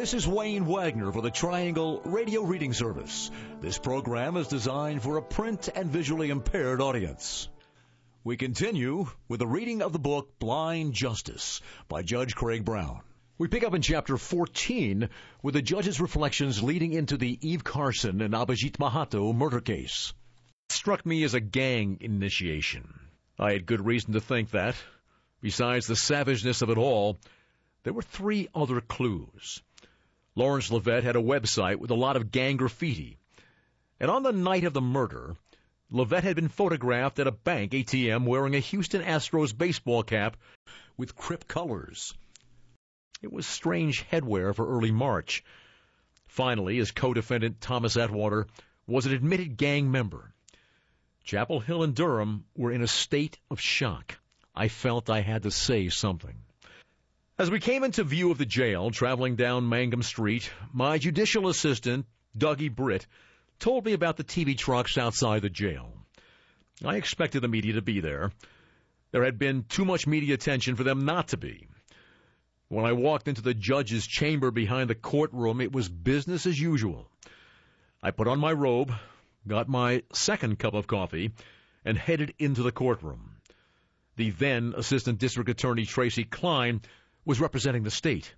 This is Wayne Wagner for the Triangle Radio Reading Service. This program is designed for a print and visually impaired audience. We continue with the reading of the book Blind Justice by Judge Craig Brown. We pick up in Chapter 14 with the judge's reflections leading into the Eve Carson and Abhijit Mahato murder case. It struck me as a gang initiation. I had good reason to think that. Besides the savageness of it all, there were three other clues. Lawrence Lovett had a website with a lot of gang graffiti. And on the night of the murder, Lovett had been photographed at a bank ATM wearing a Houston Astros baseball cap with Crip colors. It was strange headwear for early March. Finally, his co-defendant Thomas Atwater was an admitted gang member. Chapel Hill and Durham were in a state of shock. I felt I had to say something. As we came into view of the jail, traveling down Mangum Street, my judicial assistant, Dougie Britt, told me about the TV trucks outside the jail. I expected the media to be there. There had been too much media attention for them not to be. When I walked into the judge's chamber behind the courtroom, it was business as usual. I put on my robe, got my second cup of coffee, and headed into the courtroom. The then Assistant District Attorney Tracy Klein was representing the state.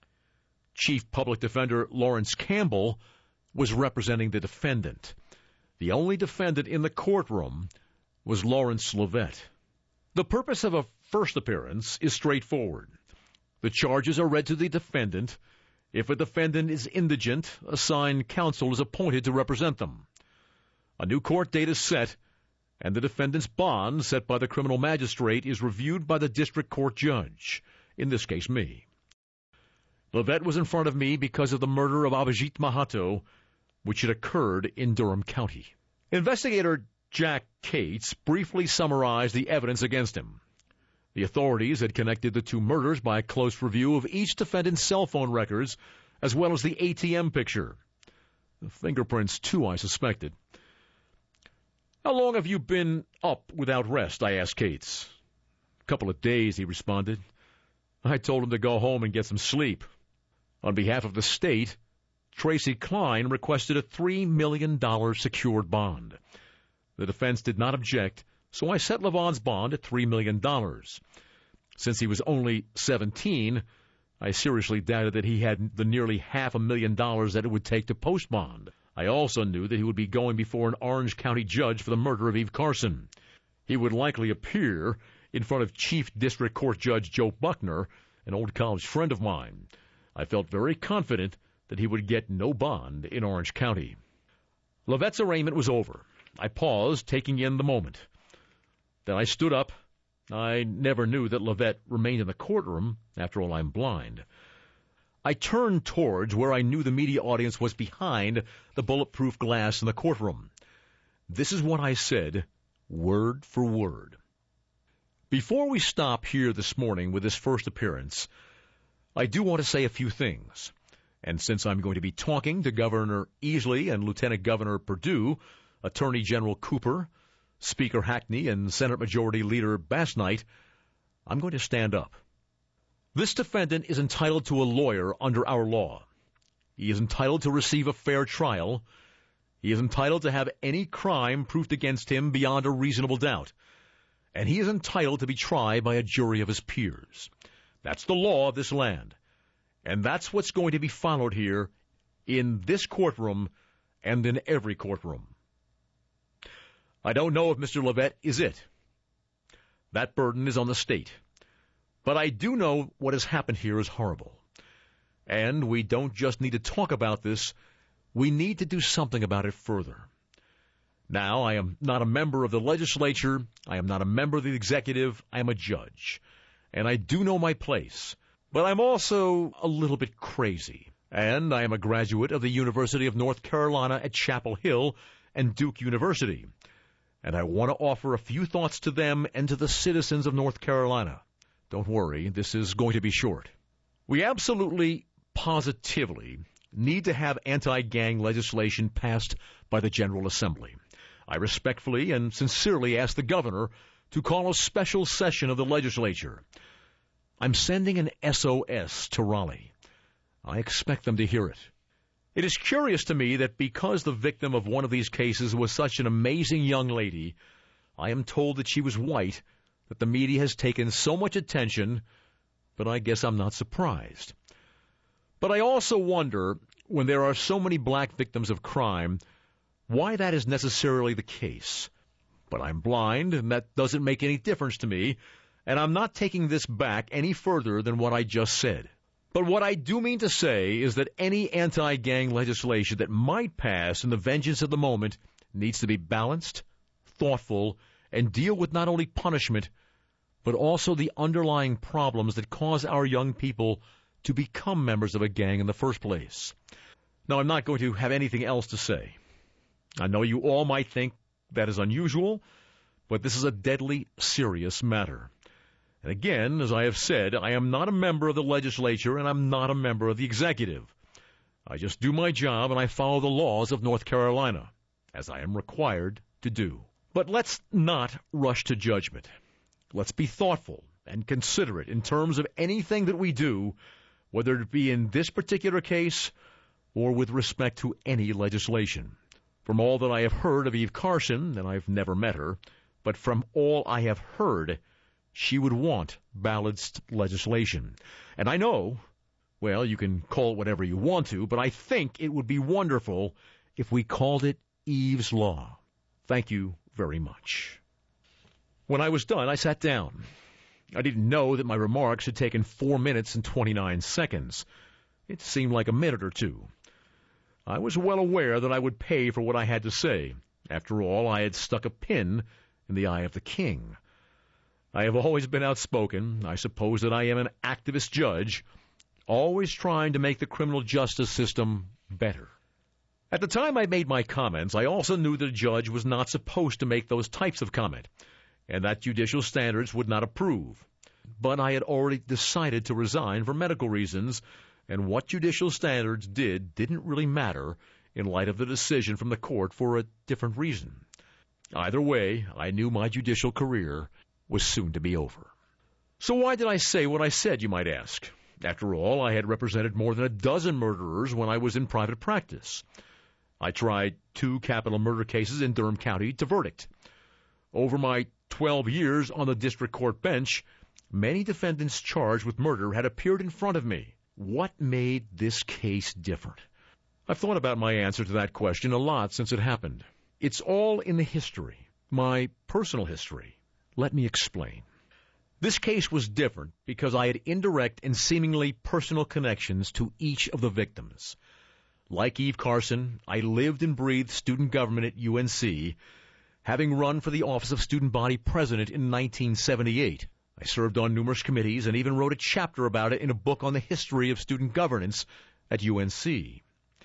Chief Public Defender Lawrence Campbell was representing the defendant. The only defendant in the courtroom was Lawrence Lovett. The purpose of a first appearance is straightforward. The charges are read to the defendant. If a defendant is indigent, assigned counsel is appointed to represent them. A new court date is set, and the defendant's bond set by the criminal magistrate is reviewed by the district court judge, in this case me. Lovett was in front of me because of the murder of Abhijit Mahato, which had occurred in Durham County. Investigator Jack Cates briefly summarized the evidence against him. The authorities had connected the two murders by a close review of each defendant's cell phone records, as well as the ATM picture. The fingerprints, too, I suspected. "How long have you been up without rest?" I asked Cates. "A couple of days," he responded. I told him to go home and get some sleep. On behalf of the state, Tracy Klein requested a $3 million secured bond. The defense did not object, so I set Levon's bond at $3 million. Since he was only 17, I seriously doubted that he had the nearly $500,000 that it would take to post bond. I also knew that he would be going before an Orange County judge for the murder of Eve Carson. He would likely appear in front of Chief District Court Judge Joe Buckner, an old college friend of mine. I felt very confident that he would get no bond in Orange County. Lovett's arraignment was over. I paused, taking in the moment. Then I stood up. I never knew that Lovett remained in the courtroom. After all, I'm blind. I turned towards where I knew the media audience was behind the bulletproof glass in the courtroom. This is what I said, word for word. Before we stop here this morning with this first appearance, I do want to say a few things. And since I'm going to be talking to Governor Easley and Lieutenant Governor Perdue, Attorney General Cooper, Speaker Hackney, and Senate Majority Leader Basnight, I'm going to stand up. This defendant is entitled to a lawyer under our law. He is entitled to receive a fair trial. He is entitled to have any crime proved against him beyond a reasonable doubt. And he is entitled to be tried by a jury of his peers. That's the law of this land. And that's what's going to be followed here in this courtroom and in every courtroom. I don't know if Mr. Lovett is it. That burden is on the state. But I do know what has happened here is horrible. And we don't just need to talk about this. We need to do something about it further. Now, I am not a member of the legislature. I am not a member of the executive. I am a judge. And I do know my place. But I'm also a little bit crazy. And I am a graduate of the University of North Carolina at Chapel Hill and Duke University. And I want to offer a few thoughts to them and to the citizens of North Carolina. Don't worry, this is going to be short. We absolutely, positively need to have anti-gang legislation passed by the General Assembly. I respectfully and sincerely ask the governor to call a special session of the legislature. I'm sending an SOS to Raleigh. I expect them to hear it. It is curious to me that because the victim of one of these cases was such an amazing young lady, I am told that she was white, that the media has taken so much attention, but I guess I'm not surprised. But I also wonder, when there are so many black victims of crime, why that is necessarily the case. But I'm blind, and that doesn't make any difference to me, and I'm not taking this back any further than what I just said. But what I do mean to say is that any anti-gang legislation that might pass in the vengeance of the moment needs to be balanced, thoughtful, and deal with not only punishment, but also the underlying problems that cause our young people to become members of a gang in the first place. Now, I'm not going to have anything else to say. I know you all might think that is unusual, but this is a deadly serious matter. And again, as I have said, I am not a member of the legislature and I'm not a member of the executive. I just do my job and I follow the laws of North Carolina, as I am required to do. But let's not rush to judgment. Let's be thoughtful and considerate in terms of anything that we do, whether it be in this particular case or with respect to any legislation. From all that I have heard of Eve Carson, and I've never met her, but from all I have heard, she would want balanced legislation. And I know, well, you can call it whatever you want to, but I think it would be wonderful if we called it Eve's Law. Thank you very much. When I was done, I sat down. I didn't know that my remarks had taken 4 minutes and 29 seconds. It seemed like a minute or two. I was well aware that I would pay for what I had to say. After all, I had stuck a pin in the eye of the king. I have always been outspoken. I suppose that I am an activist judge, always trying to make the criminal justice system better. At the time I made my comments, I also knew that a judge was not supposed to make those types of comment, and that judicial standards would not approve. But I had already decided to resign for medical reasons, and what judicial standards didn't really matter in light of the decision from the court for a different reason. Either way, I knew my judicial career was soon to be over. So why did I say what I said, you might ask? After all, I had represented more than a dozen murderers when I was in private practice. I tried 2 capital murder cases in Durham County to verdict. Over my 12 years on the district court bench, many defendants charged with murder had appeared in front of me. What made this case different? I've thought about my answer to that question a lot since it happened. It's all in the history, my personal history. Let me explain. This case was different because I had indirect and seemingly personal connections to each of the victims. Like Eve Carson, I lived and breathed student government at UNC, having run for the office of student body president in 1978. I served on numerous committees and even wrote a chapter about it in a book on the history of student governance at UNC.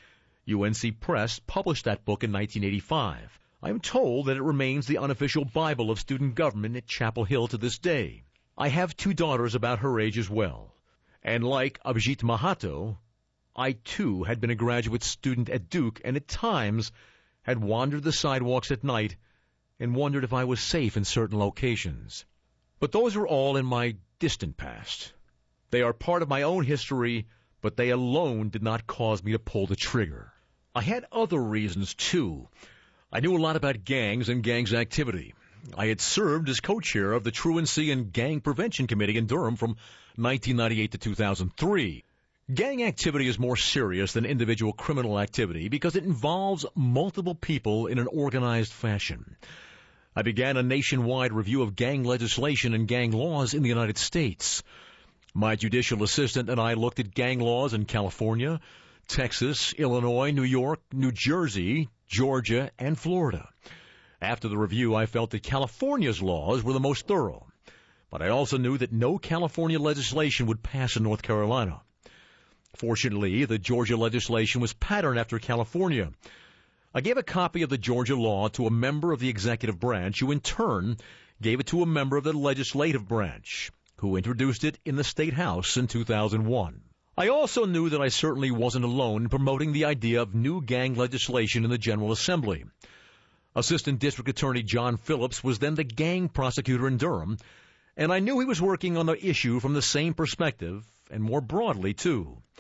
UNC Press published that book in 1985. I am told that it remains the unofficial Bible of student government at Chapel Hill to this day. I have 2 daughters about her age as well. And like Abhijit Mahato, I too had been a graduate student at Duke and at times had wandered the sidewalks at night and wondered if I was safe in certain locations. But those are all in my distant past. They are part of my own history, but they alone did not cause me to pull the trigger. I had other reasons, too. I knew a lot about gangs and gangs activity. I had served as co-chair of the Truancy and Gang Prevention Committee in Durham from 1998 to 2003. Gang activity is more serious than individual criminal activity because it involves multiple people in an organized fashion. I began a nationwide review of gang legislation and gang laws in the United States. My judicial assistant and I looked at gang laws in California, Texas, Illinois, New York, New Jersey, Georgia, and Florida. After the review, I felt that California's laws were the most thorough, but I also knew that no California legislation would pass in North Carolina. Fortunately, the Georgia legislation was patterned after California. I gave a copy of the Georgia law to a member of the executive branch, who in turn gave it to a member of the legislative branch, who introduced it in the State House in 2001. I also knew that I certainly wasn't alone in promoting the idea of new gang legislation in the General Assembly. Assistant District Attorney John Phillips was then the gang prosecutor in Durham, and I knew he was working on the issue from the same perspective, and more broadly, too.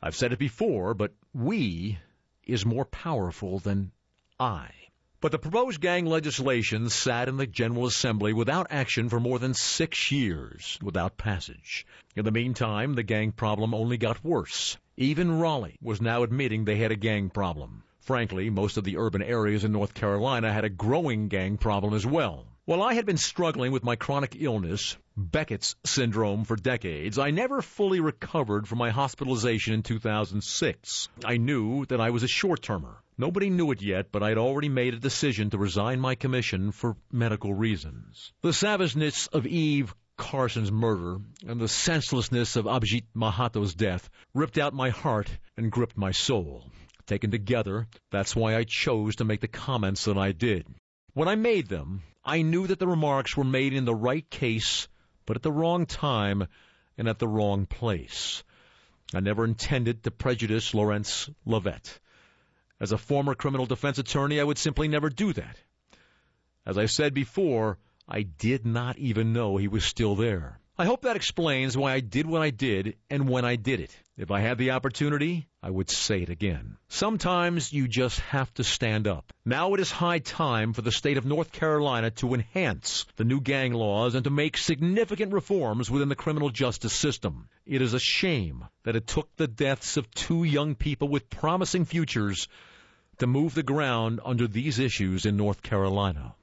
I've said it before, but we is more powerful than I. But the proposed gang legislation sat in the General Assembly without action for more than 6 years, without passage. In the meantime, the gang problem only got worse. Even Raleigh was now admitting they had a gang problem. Frankly, most of the urban areas in North Carolina had a growing gang problem as well. While I had been struggling with my chronic illness, Beckett's syndrome, for decades, I never fully recovered from my hospitalization in 2006. I knew that I was a short-termer. Nobody knew it yet, but I had already made a decision to resign my commission for medical reasons. The savageness of Eve Carson's murder and the senselessness of Abhijit Mahato's death ripped out my heart and gripped my soul. Taken together, that's why I chose to make the comments that I did. When I made them, I knew that the remarks were made in the right case, but at the wrong time and at the wrong place. I never intended to prejudice Lawrence Lovett. As a former criminal defense attorney, I would simply never do that. As I said before, I did not even know he was still there. I hope that explains why I did what I did and when I did it. If I had the opportunity, I would say it again. Sometimes you just have to stand up. Now it is high time for the state of North Carolina to enhance the new gang laws and to make significant reforms within the criminal justice system. It is a shame that it took the deaths of 2 young people with promising futures to move the ground under these issues in North Carolina.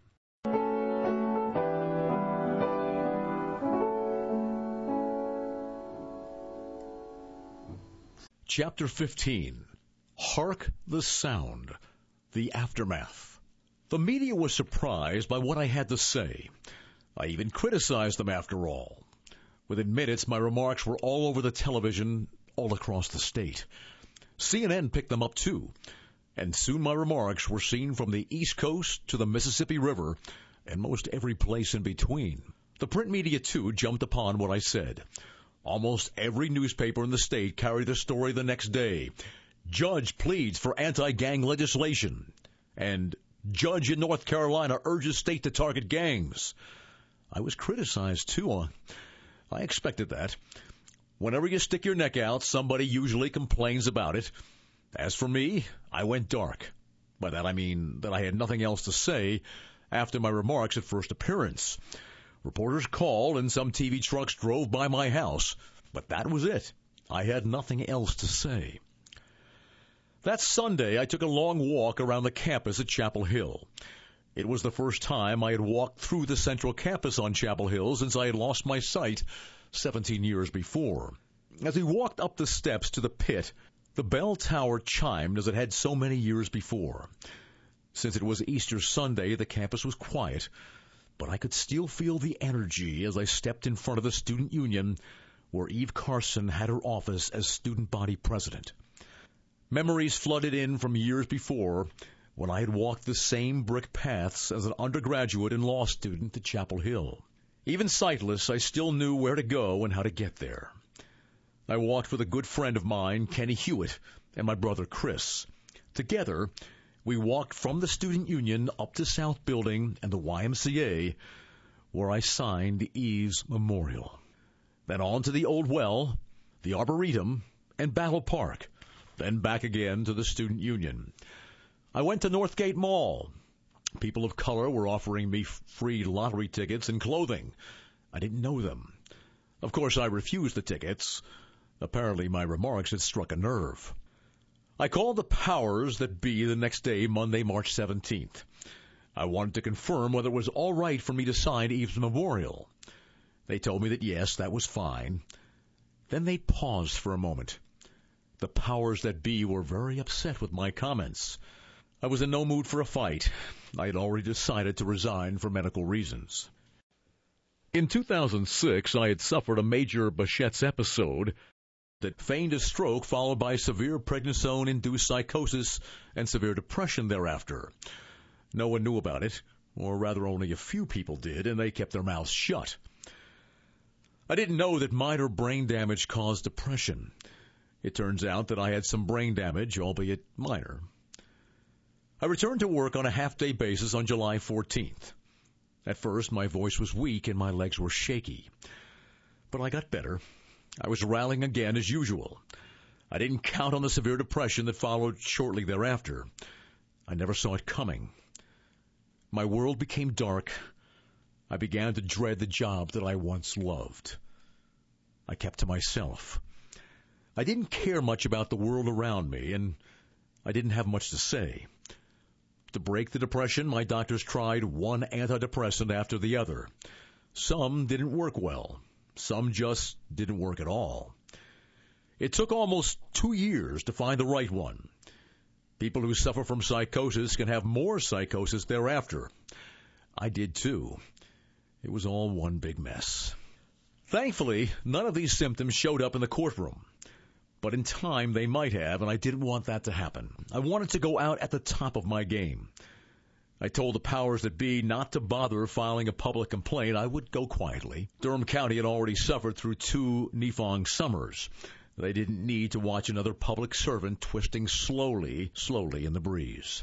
Chapter 15. Hark the Sound. The Aftermath. The media was surprised by what I had to say. I even criticized them after all. Within minutes, my remarks were all over the television all across the state. CNN picked them up too, and soon my remarks were seen from the East Coast to the Mississippi River and most every place in between. The print media too jumped upon what I said. Almost every newspaper in the state carried a story the next day. Judge pleads for anti-gang legislation. And judge in North Carolina urges state to target gangs. I was criticized, too. I expected that. Whenever you stick your neck out, somebody usually complains about it. As for me, I went dark. By that I mean that I had nothing else to say after my remarks at first appearance. Reporters called and some TV trucks drove by my house, but that was it. I had nothing else to say. That Sunday, I took a long walk around the campus at Chapel Hill. It was the first time I had walked through the central campus on Chapel Hill since I had lost my sight 17 years before. As we walked up the steps to the pit, the bell tower chimed as it had so many years before. Since it was Easter Sunday, the campus was quiet, but I could still feel the energy as I stepped in front of the Student Union, where Eve Carson had her office as student body president. Memories flooded in from years before, when I had walked the same brick paths as an undergraduate and law student at Chapel Hill. Even sightless, I still knew where to go and how to get there. I walked with a good friend of mine, Kenny Hewitt, and my brother Chris. Together, we walked from the Student Union up to South Building and the YMCA, where I signed the Eve's Memorial. Then on to the Old Well, the Arboretum, and Battle Park, then back again to the Student Union. I went to Northgate Mall. People of color were offering me free lottery tickets and clothing. I didn't know them. Of course, I refused the tickets. Apparently, my remarks had struck a nerve. I called the powers that be the next day, Monday, March 17th. I wanted to confirm whether it was all right for me to sign Eve's Memorial. They told me that yes, that was fine. Then they paused for a moment. The powers that be were very upset with my comments. I was in no mood for a fight. I had already decided to resign for medical reasons. In 2006, I had suffered a major Behçet's episode that feigned a stroke followed by severe prednisone-induced psychosis and severe depression thereafter. No one knew about it, or rather only a few people did, and they kept their mouths shut. I didn't know that minor brain damage caused depression. It turns out that I had some brain damage, albeit minor. I returned to work on a half-day basis on July 14th. At first, my voice was weak and my legs were shaky. But I got better. I was rallying again as usual. I didn't count on the severe depression that followed shortly thereafter. I never saw it coming. My world became dark. I began to dread the job that I once loved. I kept to myself. I didn't care much about the world around me, and I didn't have much to say. To break the depression, my doctors tried one antidepressant after the other. Some didn't work well. Some just didn't work at all. It took almost 2 years to find the right one. People who suffer from psychosis can have more psychosis thereafter. I did too. It was all one big mess. Thankfully, none of these symptoms showed up in the courtroom. But in time, they might have, and I didn't want that to happen. I wanted to go out at the top of my game. I told the powers that be not to bother filing a public complaint. I would go quietly. Durham County had already suffered through 2 Nifong summers. They didn't need to watch another public servant twisting slowly in the breeze.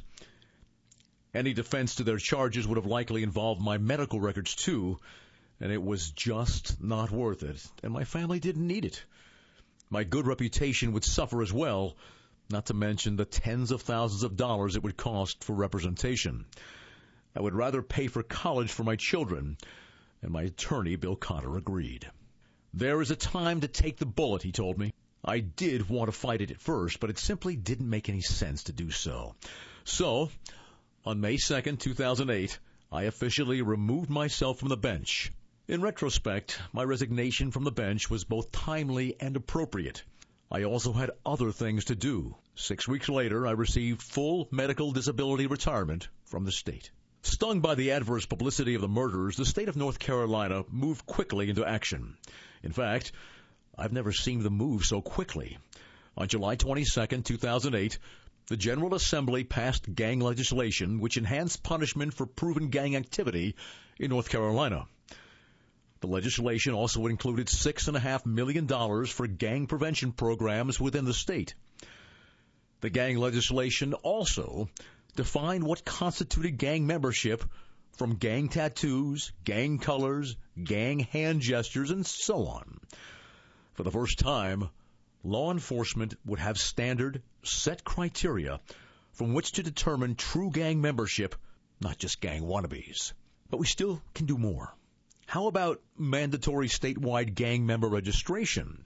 Any defense to their charges would have likely involved my medical records too, and it was just not worth it, and my family didn't need it. My good reputation would suffer as well, not to mention the tens of thousands of dollars it would cost for representation. I would rather pay for college for my children, and my attorney, Bill Cotter, agreed. There is a time to take the bullet, he told me. I did want to fight it at first, but it simply didn't make any sense to do so. So, on May 2nd, 2008, I officially removed myself from the bench. In retrospect, my resignation from the bench was both timely and appropriate. I also had other things to do. 6 weeks later, I received full medical disability retirement from the state. Stung by the adverse publicity of the murders, the state of North Carolina moved quickly into action. In fact, I've never seen them move so quickly. On July 22, 2008, the General Assembly passed gang legislation which enhanced punishment for proven gang activity in North Carolina. The legislation also included $6.5 million for gang prevention programs within the state. The gang legislation also defined what constituted gang membership, from gang tattoos, gang colors, gang hand gestures, and so on. For the first time, law enforcement would have standard, set criteria from which to determine true gang membership, not just gang wannabes. But we still can do more. How about mandatory statewide gang member registration?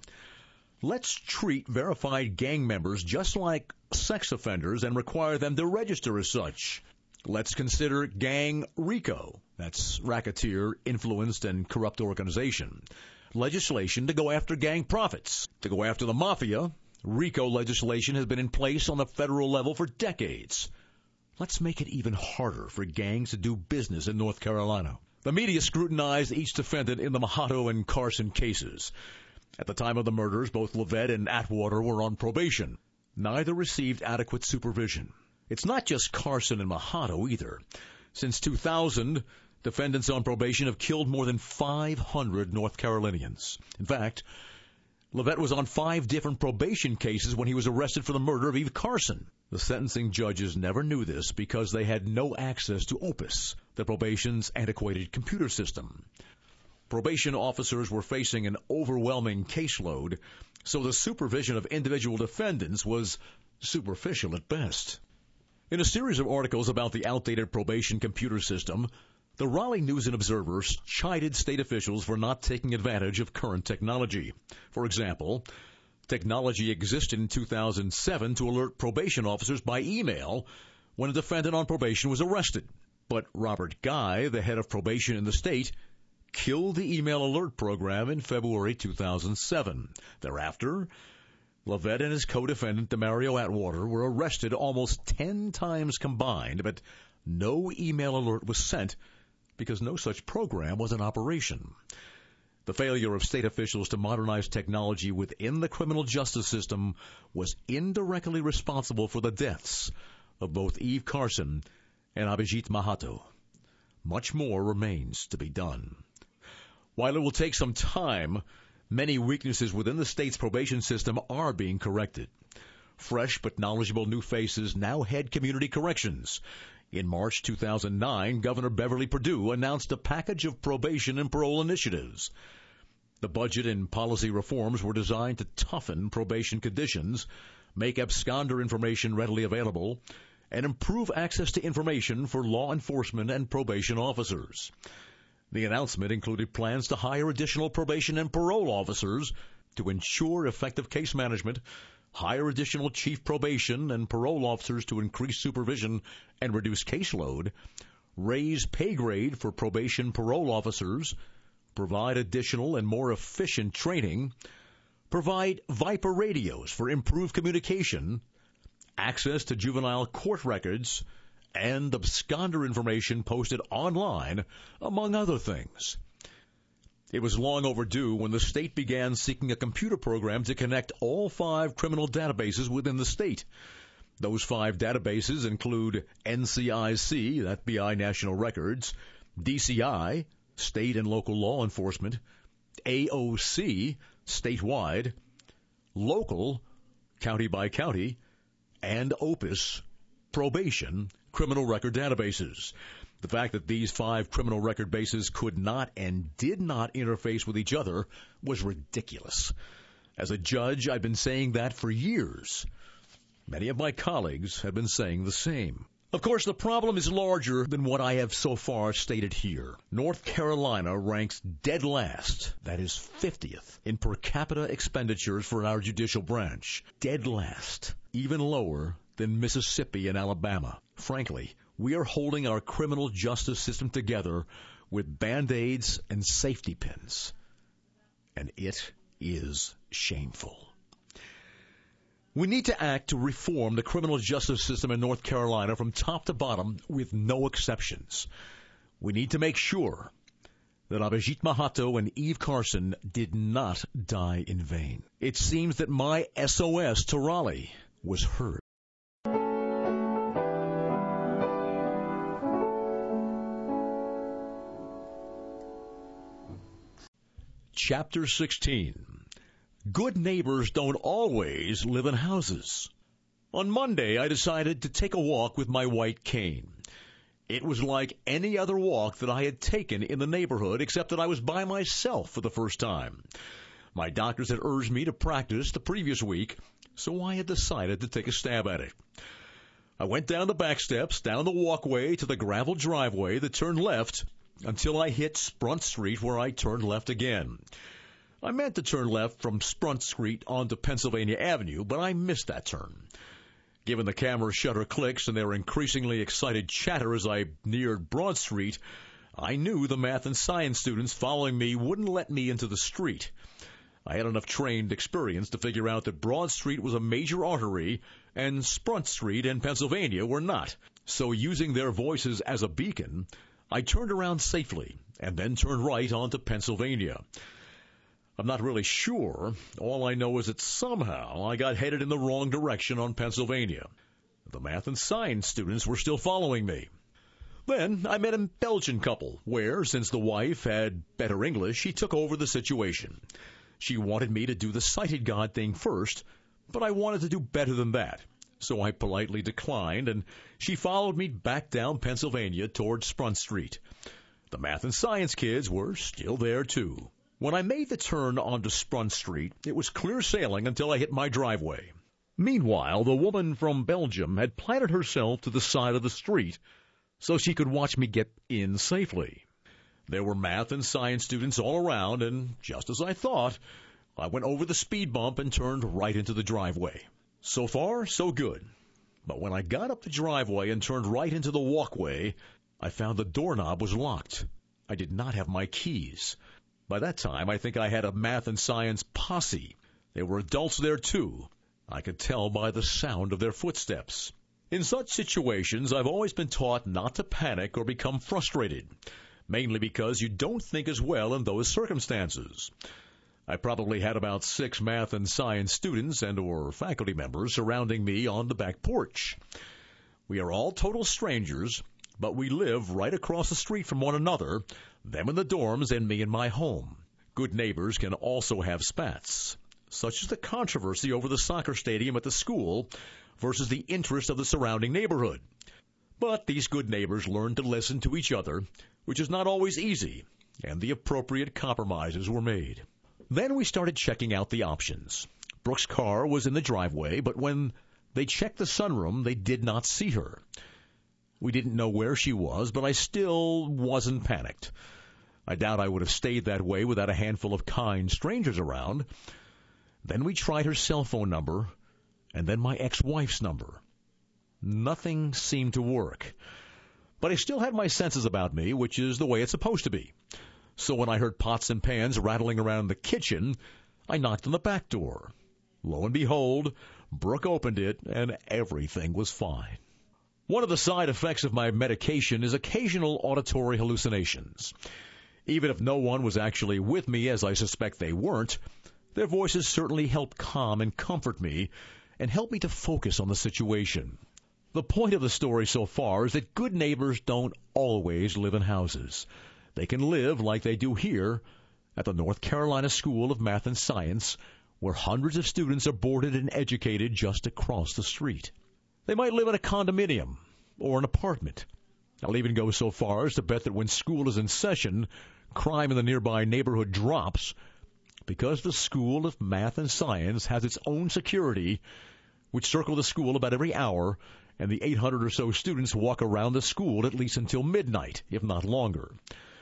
Let's treat verified gang members just like sex offenders and require them to register as such. Let's consider Gang RICO, that's racketeer, influenced, and corrupt organization, legislation to go after gang profits. To go after the mafia, RICO legislation has been in place on the federal level for decades. Let's make it even harder for gangs to do business in North Carolina. The media scrutinized each defendant in the Mahato and Carson cases. At the time of the murders, both Levette and Atwater were on probation. Neither received adequate supervision. It's not just Carson and Mahato either. Since 2000, defendants on probation have killed more than 500 North Carolinians. In fact, Levette was on 5 different probation cases when he was arrested for the murder of Eve Carson. The sentencing judges never knew this because they had no access to Opus, the probation's antiquated computer system. Probation officers were facing an overwhelming caseload, so the supervision of individual defendants was superficial at best. In a series of articles about the outdated probation computer system, the Raleigh News and Observer chided state officials for not taking advantage of current technology. For example, technology existed in 2007 to alert probation officers by email when a defendant on probation was arrested. But Robert Guy, the head of probation in the state, killed the email alert program in February 2007. Thereafter, Levette and his co-defendant, Demario Atwater, were arrested almost 10 times combined, but no email alert was sent because no such program was in operation. The failure of state officials to modernize technology within the criminal justice system was indirectly responsible for the deaths of both Eve Carson and Abhijit Mahato. Much more remains to be done. While it will take some time, many weaknesses within the state's probation system are being corrected. Fresh but knowledgeable new faces now head community corrections. In March 2009, Governor Beverly Perdue announced a package of probation and parole initiatives. The budget and policy reforms were designed to toughen probation conditions, make absconder information readily available, and improve access to information for law enforcement and probation officers. The announcement included plans to hire additional probation and parole officers to ensure effective case management, hire additional chief probation and parole officers to increase supervision and reduce caseload, raise pay grade for probation parole officers, provide additional and more efficient training, provide Viper radios for improved communication, access to juvenile court records, and absconder information posted online, among other things. It was long overdue when the state began seeking a computer program to connect all 5 criminal databases within the state. Those 5 databases include NCIC, that BI National Records, DCI, State and Local Law Enforcement, AOC, statewide, local, county by county, and OPIS, probation, criminal record databases. The fact that these 5 criminal record bases could not and did not interface with each other was ridiculous. As a judge, I've been saying that for years. Many of my colleagues have been saying the same. Of course, the problem is larger than what I have so far stated here. North Carolina ranks dead last, that is 50th, in per capita expenditures for our judicial branch. Dead last, even lower than Mississippi and Alabama. Frankly, we are holding our criminal justice system together with Band-Aids and safety pins. And it is shameful. We need to act to reform the criminal justice system in North Carolina from top to bottom with no exceptions. We need to make sure that Abhijit Mahato and Eve Carson did not die in vain. It seems that my SOS to Raleigh was heard. Chapter 16. Good neighbors don't always live in houses. On Monday, I decided to take a walk with my white cane. It was like any other walk that I had taken in the neighborhood, except that I was by myself for the first time. My doctors had urged me to practice the previous week, so I had decided to take a stab at it. I went down the back steps, down the walkway to the gravel driveway that turned left until I hit Sprunt Street, where I turned left again. I meant to turn left from Sprunt Street onto Pennsylvania Avenue, but I missed that turn. Given the camera shutter clicks and their increasingly excited chatter as I neared Broad Street, I knew the math and science students following me wouldn't let me into the street. I had enough trained experience to figure out that Broad Street was a major artery and Sprunt Street and Pennsylvania were not. So using their voices as a beacon, I turned around safely and then turned right onto Pennsylvania. I'm not really sure. All I know is that somehow I got headed in the wrong direction on Pennsylvania. The math and science students were still following me. Then I met a Belgian couple where, since the wife had better English, she took over the situation. She wanted me to do the sighted God thing first, but I wanted to do better than that. So I politely declined, and she followed me back down Pennsylvania toward Sprunt Street. The math and science kids were still there, too. When I made the turn onto Sprunt Street, it was clear sailing until I hit my driveway. Meanwhile, the woman from Belgium had planted herself to the side of the street so she could watch me get in safely. There were math and science students all around, and just as I thought, I went over the speed bump and turned right into the driveway. So far, so good. But when I got up the driveway and turned right into the walkway, I found the doorknob was locked. I did not have my keys. By that time, I think I had a math and science posse. There were adults there, too. I could tell by the sound of their footsteps. In such situations, I've always been taught not to panic or become frustrated, mainly because you don't think as well in those circumstances. I probably had about 6 math and science students and or faculty members surrounding me on the back porch. We are all total strangers, but we live right across the street from one another, them in the dorms and me in my home. Good neighbors can also have spats, such as the controversy over the soccer stadium at the school versus the interest of the surrounding neighborhood. But these good neighbors learn to listen to each other, which is not always easy, and the appropriate compromises were made. Then we started checking out the options. Brooke's car was in the driveway, but when they checked the sunroom, they did not see her. We didn't know where she was, but I still wasn't panicked. I doubt I would have stayed that way without a handful of kind strangers around. Then we tried her cell phone number, and then my ex-wife's number. Nothing seemed to work. But I still had my senses about me, which is the way it's supposed to be. So when I heard pots and pans rattling around the kitchen, I knocked on the back door. Lo and behold, Brooke opened it, and everything was fine. One of the side effects of my medication is occasional auditory hallucinations. Even if no one was actually with me, as I suspect they weren't, their voices certainly help calm and comfort me and help me to focus on the situation. The point of the story so far is that good neighbors don't always live in houses. They can live like they do here at the North Carolina School of Math and Science, where hundreds of students are boarded and educated just across the street. They might live in a condominium or an apartment. I'll even go so far as to bet that when school is in session, crime in the nearby neighborhood drops because the School of Math and Science has its own security, which circle the school about every hour, and the 800 or so students walk around the school at least until midnight, if not longer.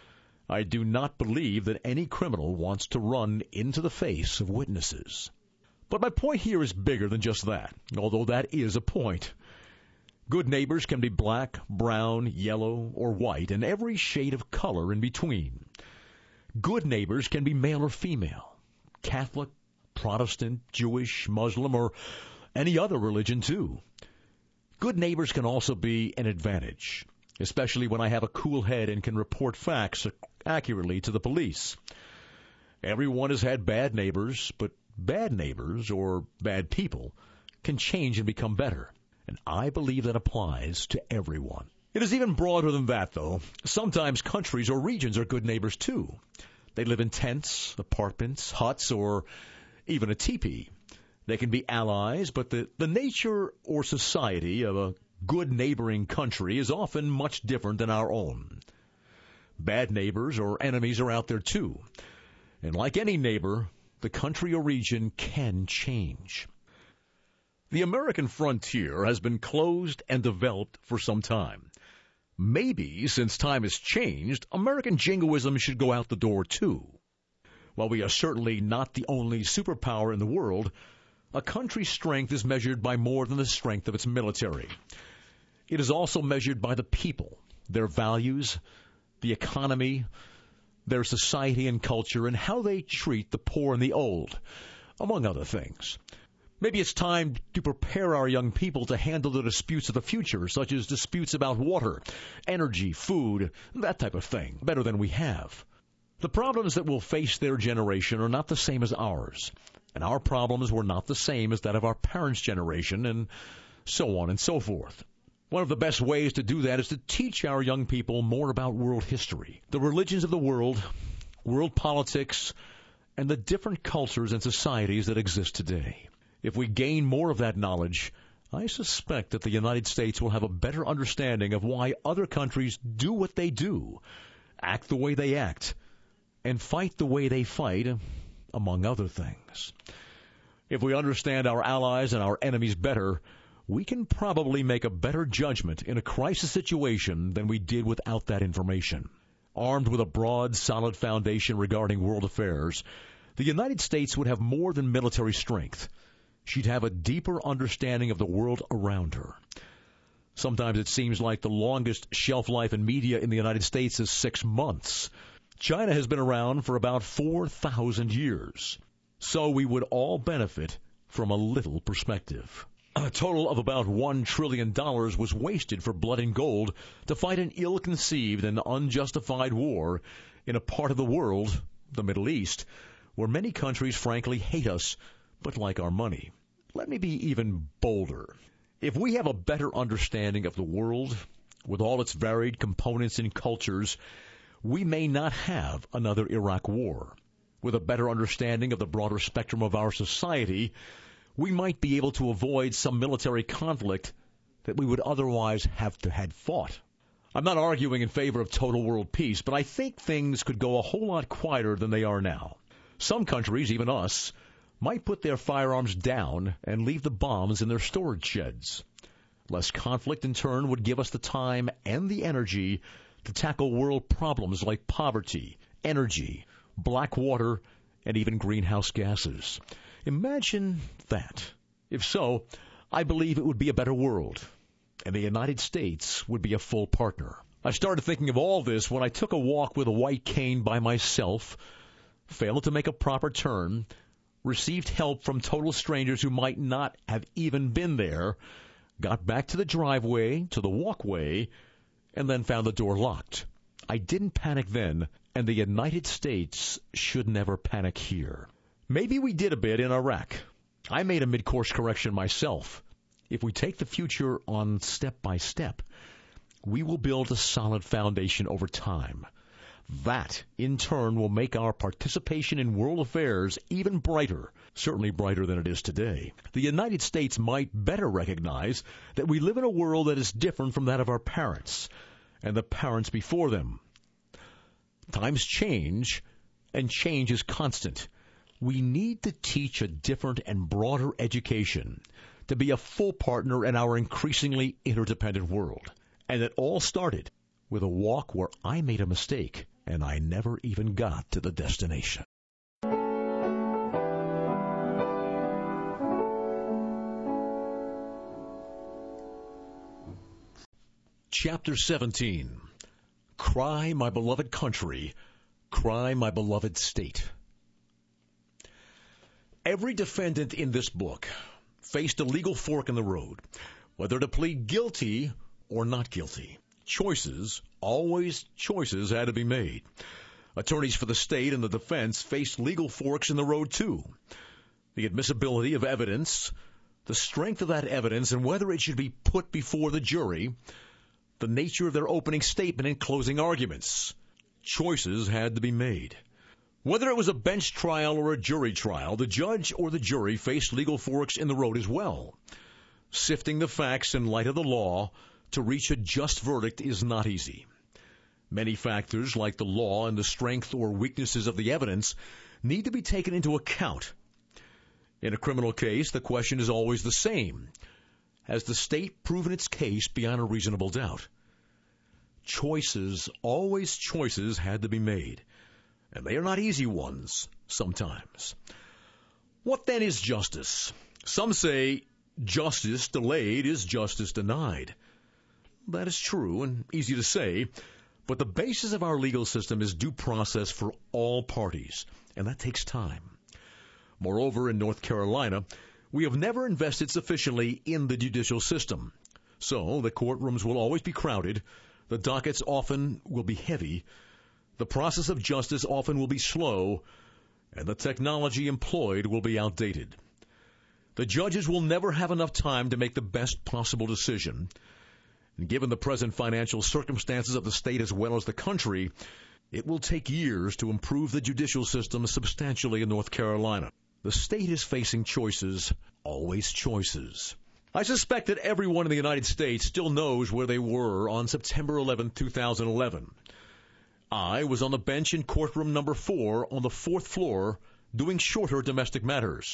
I do not believe that any criminal wants to run into the face of witnesses. But my point here is bigger than just that, although that is a point. Good neighbors can be black, brown, yellow, or white, and every shade of color in between. Good neighbors can be male or female, Catholic, Protestant, Jewish, Muslim, or any other religion too. Good neighbors can also be an advantage, especially when I have a cool head and can report facts accurately to the police. Everyone has had bad neighbors, but bad neighbors, or bad people, can change and become better. And I believe that applies to everyone. It is even broader than that, though. Sometimes countries or regions are good neighbors, too. They live in tents, apartments, huts, or even a teepee. They can be allies, but the nature or society of a good neighboring country is often much different than our own. Bad neighbors or enemies are out there, too. And like any neighbor, the country or region can change. The American frontier has been closed and developed for some time. Maybe, since time has changed, American jingoism should go out the door, too. While we are certainly not the only superpower in the world, a country's strength is measured by more than the strength of its military. It is also measured by the people, their values, the economy, their society and culture, and how they treat the poor and the old, among other things. Maybe it's time to prepare our young people to handle the disputes of the future, such as disputes about water, energy, food, that type of thing, better than we have. The problems that will face their generation are not the same as ours, and our problems were not the same as that of our parents' generation, and so on and so forth. One of the best ways to do that is to teach our young people more about world history, the religions of the world politics, and the different cultures and societies that exist today. If we gain more of that knowledge, I suspect that the United States will have a better understanding of why other countries do what they do, act the way they act, and fight the way they fight, among other things. If we understand our allies and our enemies better, we can probably make a better judgment in a crisis situation than we did without that information. Armed with a broad, solid foundation regarding world affairs, the United States would have more than military strength. She'd have a deeper understanding of the world around her. Sometimes it seems like the longest shelf life in media in the United States is 6 months. China has been around for about 4,000 years. So we would all benefit from a little perspective. A total of about $1 trillion was wasted for blood and gold to fight an ill-conceived and unjustified war in a part of the world, the Middle East, where many countries frankly hate us but like our money. Let me be even bolder. If we have a better understanding of the world, with all its varied components and cultures, we may not have another Iraq war. With a better understanding of the broader spectrum of our society, we might be able to avoid some military conflict that we would otherwise have to had fought. I'm not arguing in favor of total world peace, but I think things could go a whole lot quieter than they are now. Some countries, even us, might put their firearms down and leave the bombs in their storage sheds. Less conflict, in turn, would give us the time and the energy to tackle world problems like poverty, energy, black water, and even greenhouse gases. Imagine that. If so, I believe it would be a better world, and the United States would be a full partner. I started thinking of all this when I took a walk with a white cane by myself, failed to make a proper turn, received help from total strangers who might not have even been there, got back to the driveway, to the walkway, and then found the door locked. I didn't panic then, and the United States should never panic here. Maybe we did a bit in Iraq. I made a mid-course correction myself. If we take the future on step by step, we will build a solid foundation over time. That, in turn, will make our participation in world affairs even brighter, certainly brighter than it is today. The United States might better recognize that we live in a world that is different from that of our parents and the parents before them. Times change, and change is constant. We need to teach a different and broader education to be a full partner in our increasingly interdependent world. And it all started with a walk where I made a mistake, and I never even got to the destination. Chapter 17. Cry, my beloved country. Cry, my beloved state. Every defendant in this book faced a legal fork in the road, whether to plead guilty or not guilty. Choices, always choices, had to be made. Attorneys for the state and the defense faced legal forks in the road, too. The admissibility of evidence, the strength of that evidence, and whether it should be put before the jury, the nature of their opening statement and closing arguments. Choices had to be made. Whether it was a bench trial or a jury trial, the judge or the jury faced legal forks in the road as well. Sifting the facts in light of the law to reach a just verdict is not easy. Many factors, like the law and the strength or weaknesses of the evidence, need to be taken into account. In a criminal case, the question is always the same. Has the state proven its case beyond a reasonable doubt? Choices, always choices, had to be made. And they are not easy ones, sometimes. What then is justice? Some say justice delayed is justice denied. That is true and easy to say, but the basis of our legal system is due process for all parties, and that takes time. Moreover, in North Carolina, we have never invested sufficiently in the judicial system. So the courtrooms will always be crowded, the dockets often will be heavy, the process of justice often will be slow, and the technology employed will be outdated. The judges will never have enough time to make the best possible decision. And given the present financial circumstances of the state as well as the country, it will take years to improve the judicial system substantially in North Carolina. The state is facing choices, always choices. I suspect that everyone in the United States still knows where they were on September 11, 2011. I was on the bench in courtroom number 4 on the 4th floor doing shorter domestic matters.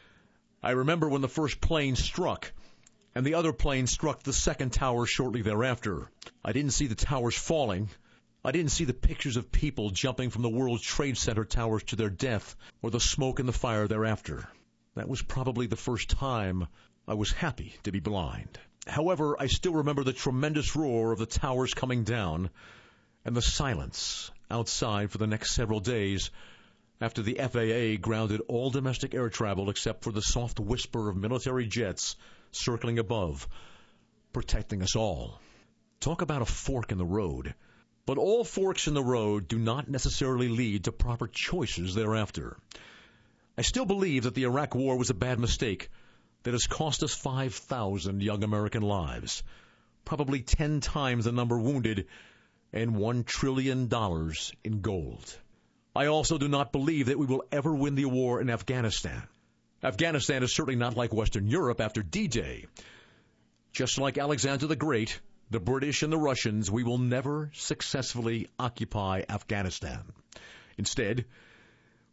I remember when the first plane struck, and the other plane struck the second tower shortly thereafter. I didn't see the towers falling. I didn't see the pictures of people jumping from the World Trade Center towers to their death, or the smoke and the fire thereafter. That was probably the first time I was happy to be blind. However, I still remember the tremendous roar of the towers coming down, and the silence outside for the next several days after the FAA grounded all domestic air travel except for the soft whisper of military jets circling above, protecting us all. Talk about a fork in the road. But all forks in the road do not necessarily lead to proper choices thereafter. I still believe that the Iraq War was a bad mistake that has cost us 5,000 young American lives, probably 10 times the number wounded, and $1 trillion in gold. I also do not believe that we will ever win the war in Afghanistan. Afghanistan is certainly not like Western Europe after D-Day. Just like Alexander the Great, the British and the Russians, we will never successfully occupy Afghanistan. Instead,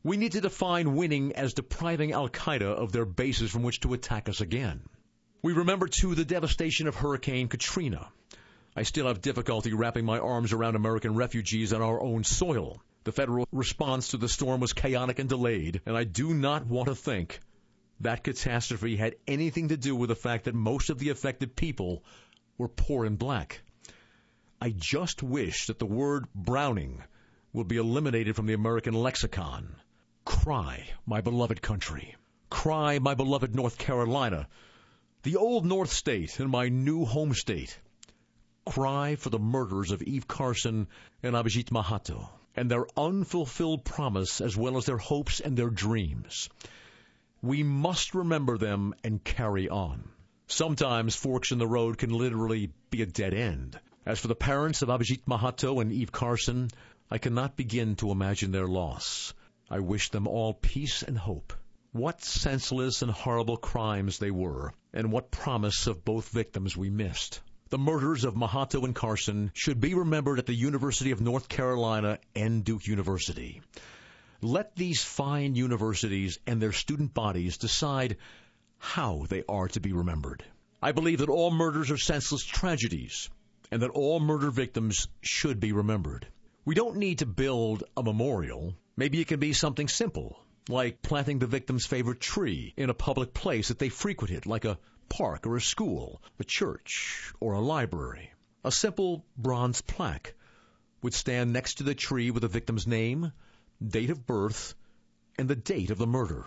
We need to define winning as depriving Al-Qaeda of their bases from which to attack us again. We remember, too, the devastation of Hurricane Katrina. I still have difficulty wrapping my arms around American refugees on our own soil. The federal response to the storm was chaotic and delayed, and I do not want to think that catastrophe had anything to do with the fact that most of the affected people were poor and black. I just wish that the word Browning would be eliminated from the American lexicon. Cry, my beloved country. Cry, my beloved North Carolina, the old North State and my new home state. Cry for the murders of Eve Carson and Abhijit Mahato, and their unfulfilled promise as well as their hopes and their dreams. We must remember them and carry on. Sometimes forks in the road can literally be a dead end. As for the parents of Abhijit Mahato and Eve Carson, I cannot begin to imagine their loss. I wish them all peace and hope. What senseless and horrible crimes they were, and what promise of both victims we missed. The murders of Mahato and Carson should be remembered at the University of North Carolina and Duke University. Let these fine universities and their student bodies decide how they are to be remembered. I believe that all murders are senseless tragedies, and that all murder victims should be remembered. We don't need to build a memorial. Maybe it can be something simple, like planting the victim's favorite tree in a public place that they frequented, like a park or a school, a church, or a library. A simple bronze plaque would stand next to the tree with the victim's name, date of birth, and the date of the murder.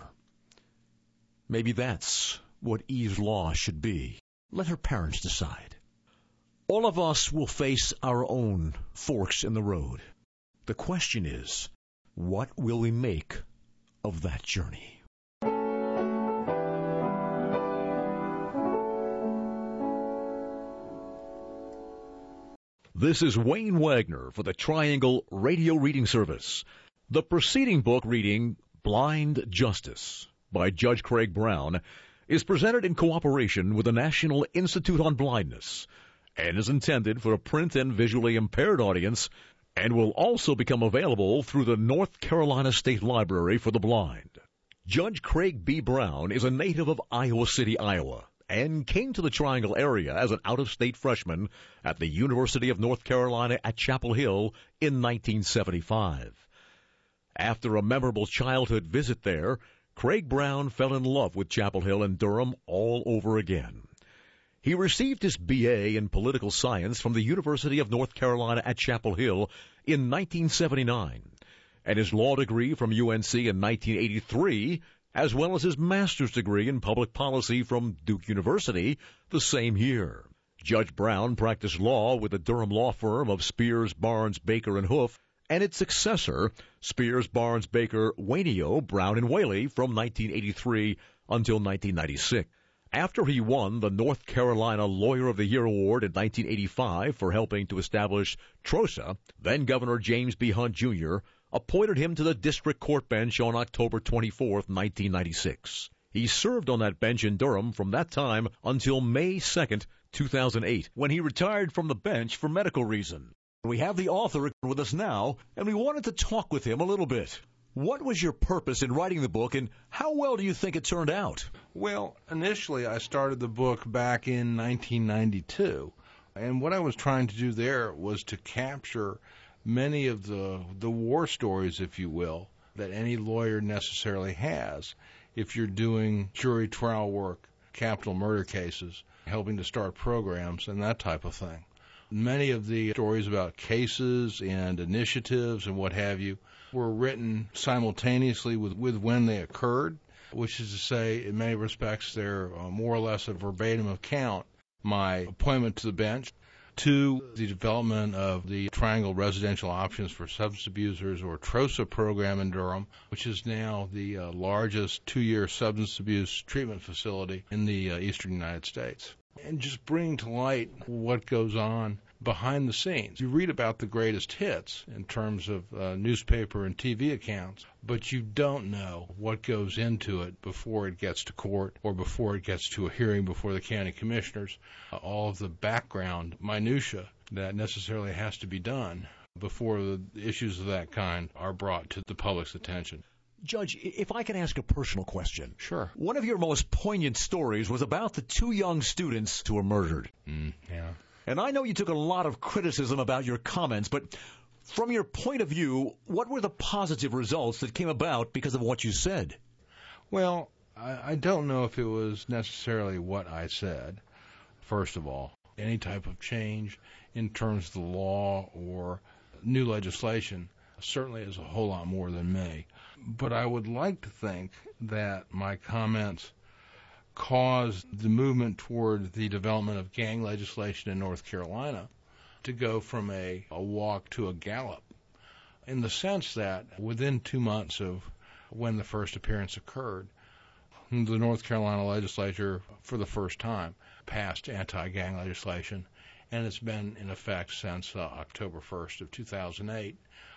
Maybe that's what Eve's loss should be. Let her parents decide. All of us will face our own forks in the road. The question is, what will we make of that journey? This is Wayne Wagner for the Triangle Radio Reading Service. The preceding book reading, Blind Justice, by Judge Craig Brown, is presented in cooperation with the National Institute on Blindness and is intended for a print and visually impaired audience and will also become available through the North Carolina State Library for the Blind. Judge Craig B. Brown is a native of Iowa City, Iowa, and came to the Triangle area as an out-of-state freshman at the University of North Carolina at Chapel Hill in 1975. After a memorable childhood visit there, Craig Brown fell in love with Chapel Hill and Durham all over again. He received his B.A. in political science from the University of North Carolina at Chapel Hill in 1979, and his law degree from UNC in 1983, as well as his master's degree in public policy from Duke University the same year. Judge Brown practiced law with the Durham law firm of Spears, Barnes, Baker, and Hoof, and its successor, Spears, Barnes, Baker, Wainio, Brown, and Whaley from 1983 until 1996. After he won the North Carolina Lawyer of the Year Award in 1985 for helping to establish TROSA, then-Governor James B. Hunt, Jr., appointed him to the District Court bench on October 24, 1996. He served on that bench in Durham from that time until May 2, 2008, when he retired from the bench for medical reasons. We have the author with us now, and we wanted to talk with him a little bit. What was your purpose in writing the book, and how well do you think it turned out? Well, initially I started the book back in 1992, and what I was trying to do there was to capture many of the war stories, if you will, that any lawyer necessarily has if you're doing jury trial work, capital murder cases, helping to start programs, and that type of thing. Many of the stories about cases and initiatives and what have you were written simultaneously with when they occurred, which is to say, in many respects, they're more or less a verbatim account. My appointment to the bench, to the development of the Triangle Residential Options for Substance Abusers, or TROSA program in Durham, which is now the largest 2-year substance abuse treatment facility in the eastern United States. And just bringing to light what goes on behind the scenes. You read about the greatest hits in terms of newspaper and TV accounts, but you don't know what goes into it before it gets to court or before it gets to a hearing before the county commissioners, all of the background minutia that necessarily has to be done before the issues of that kind are brought to the public's attention. Judge, if I can ask a personal question. Sure. One of your most poignant stories was about the 2 young students who were murdered. Yeah. And I know you took a lot of criticism about your comments, but from your point of view, what were the positive results that came about because of what you said? Well, I don't know if it was necessarily what I said, first of all. Any type of change in terms of the law or new legislation certainly is a whole lot more than me. But I would like to think that my comments caused the movement toward the development of gang legislation in North Carolina to go from a walk to a gallop, in the sense that within 2 months of when the first appearance occurred, the North Carolina legislature, for the first time, passed anti-gang legislation, and it's been in effect since October 1st of 2008.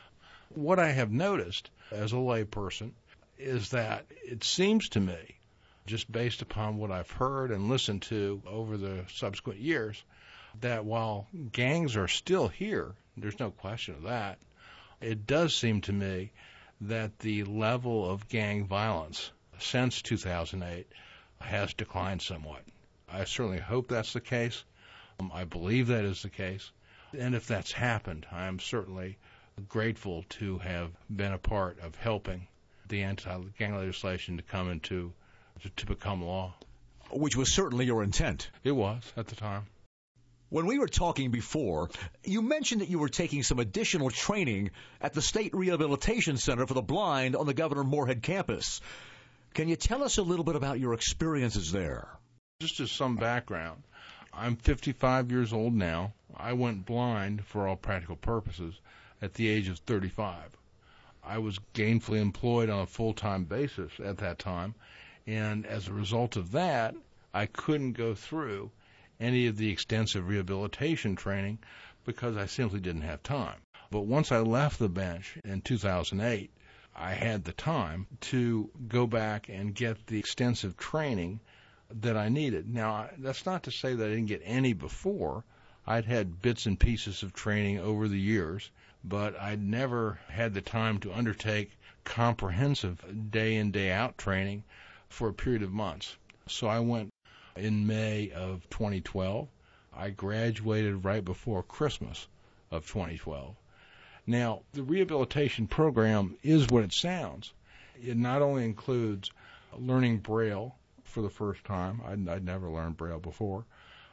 What I have noticed as a layperson is that it seems to me, just based upon what I've heard and listened to over the subsequent years, that while gangs are still here, there's no question of that, it does seem to me that the level of gang violence since 2008 has declined somewhat. I certainly hope that's the case. I believe that is the case. And if that's happened, I am certainly grateful to have been a part of helping the anti-gang legislation to come to become law. Which was certainly your intent. It was at the time. When we were talking before, you mentioned that you were taking some additional training at the State Rehabilitation Center for the Blind on the Governor Moorhead campus. Can you tell us a little bit about your experiences there? Just as some background, I'm 55 years old now. I went blind for all practical purposes at the age of 35. I was gainfully employed on a full-time basis at that time, and as a result of that, I couldn't go through any of the extensive rehabilitation training because I simply didn't have time. But once I left the bench in 2008, I had the time to go back and get the extensive training that I needed. Now, that's not to say that I didn't get any before. I'd had bits and pieces of training over the years, but I'd never had the time to undertake comprehensive day in, day out training for a period of months. So I went in May of 2012. I graduated right before Christmas of 2012. Now, the rehabilitation program is what it sounds. It not only includes learning Braille for the first time. I'd never learned Braille before.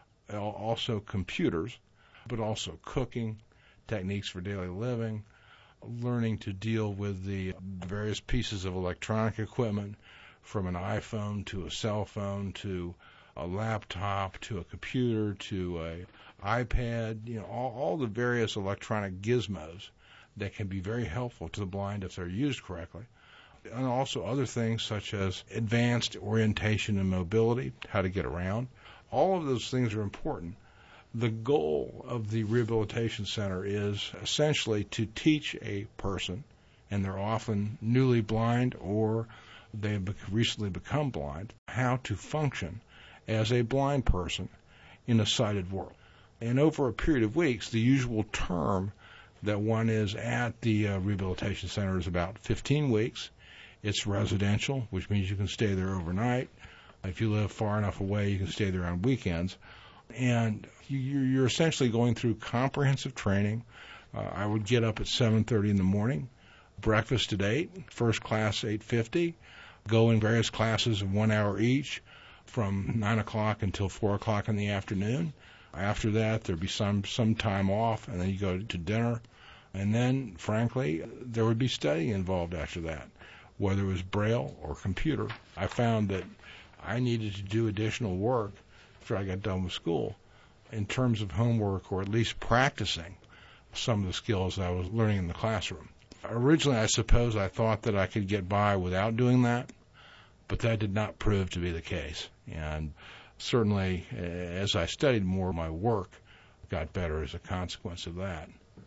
Also computers, but also cooking, techniques for daily living, learning to deal with the various pieces of electronic equipment, from an iPhone to a cell phone to a laptop to a computer to an iPad, all the various electronic gizmos that can be very helpful to the blind if they're used correctly. And also other things such as advanced orientation and mobility, how to get around. All of those things are important. The goal of the Rehabilitation Center is essentially to teach a person, and they're often newly blind or they've recently become blind, how to function as a blind person in a sighted world. And over a period of weeks, the usual term that one is at the Rehabilitation Center is about 15 weeks. It's residential, which means you can stay there overnight. If you live far enough away, you can stay there on weekends. And you're essentially going through comprehensive training. I would get up at 7:30 in the morning, breakfast at 8, first class 8:50, go in various classes of 1 hour each from 9 o'clock until 4 o'clock in the afternoon. After that, there'd be some time off, and then you go to dinner. And then, frankly, there would be studying involved after that, whether it was Braille or computer. I found that I needed to do additional work after I got done with school in terms of homework or at least practicing some of the skills I was learning in the classroom. Originally, I suppose I thought that I could get by without doing that, but that did not prove to be the case. And certainly, as I studied more, my work got better as a consequence of that.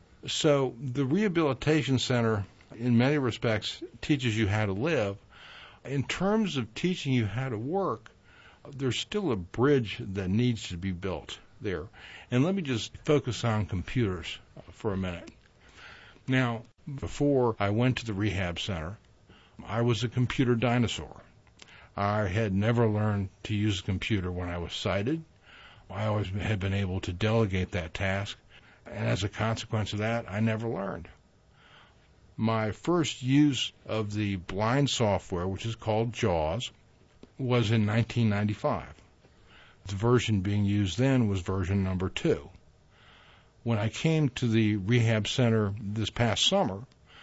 So the Rehabilitation Center, in many respects, teaches you how to live. In terms of teaching you how to work, there's still a bridge that needs to be built there. And let me just focus on computers for a minute. Now, before I went to the rehab center, I was a computer dinosaur. I had never learned to use a computer when I was sighted. I always had been able to delegate that task, and as a consequence of that, I never learned. My first use of the blind software, which is called JAWS, was in 1995. The version being used then was version number 2. When I came to the rehab center this past summer,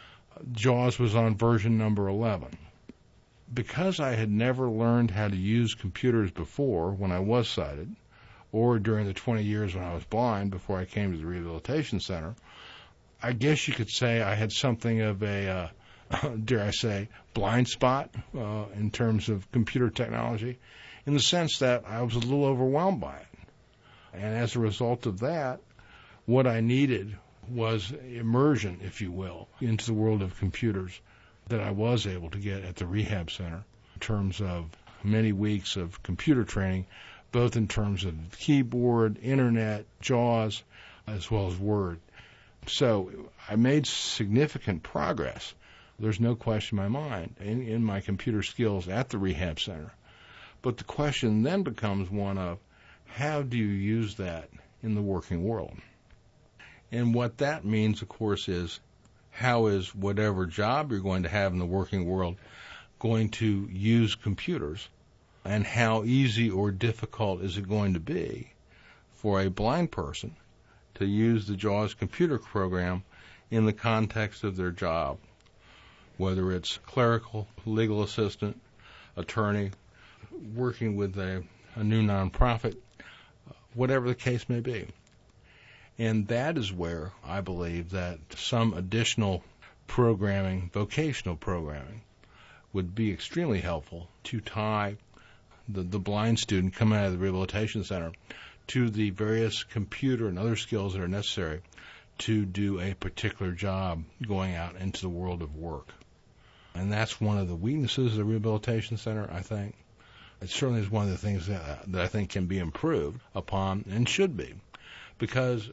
JAWS was on version number 11. Because I had never learned how to use computers before when I was sighted, or during the 20 years when I was blind before I came to the rehabilitation center, I guess you could say I had something of a, dare I say, blind spot in terms of computer technology, in the sense that I was a little overwhelmed by it. And as a result of that, what I needed was immersion, if you will, into the world of computers that I was able to get at the rehab center in terms of many weeks of computer training, both in terms of keyboard, internet, JAWS, as well as Word. So I made significant progress. There's no question in my mind in my computer skills at the rehab center. But the question then becomes one of, how do you use that in the working world? And what that means, of course, is how is whatever job you're going to have in the working world going to use computers, and how easy or difficult is it going to be for a blind person to use the JAWS computer program in the context of their job, whether it's clerical, legal assistant, attorney, working with a new nonprofit, whatever the case may be. And that is where I believe that some additional programming, vocational programming, would be extremely helpful to tie the blind student coming out of the rehabilitation center to the various computer and other skills that are necessary to do a particular job going out into the world of work. And that's one of the weaknesses of the rehabilitation center, I think. It certainly is one of the things that I think can be improved upon and should be, because